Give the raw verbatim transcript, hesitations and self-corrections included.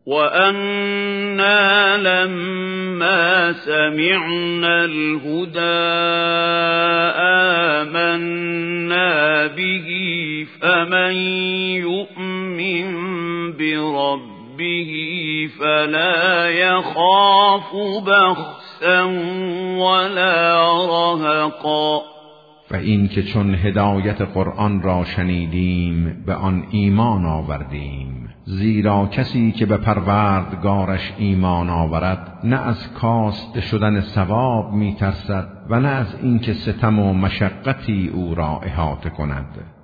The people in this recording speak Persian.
وَأَنَّا لَمَّا سَمِعْنَا الْهُدَى آمَنَّا بِهِ فَمَن يُؤْمِن بِرَبِّهِ فَلَا يَخَافُ بَخْسًا وَلَا رَهَقًا. و این که چون هدایت قرآن را شنیدیم به آن ایمان آوردیم، زیرا کسی که به پروردگارش ایمان آورد نه از کاسته شدن ثواب می ترسد و نه از اینکه ستم و مشقتی او را احاطه کند.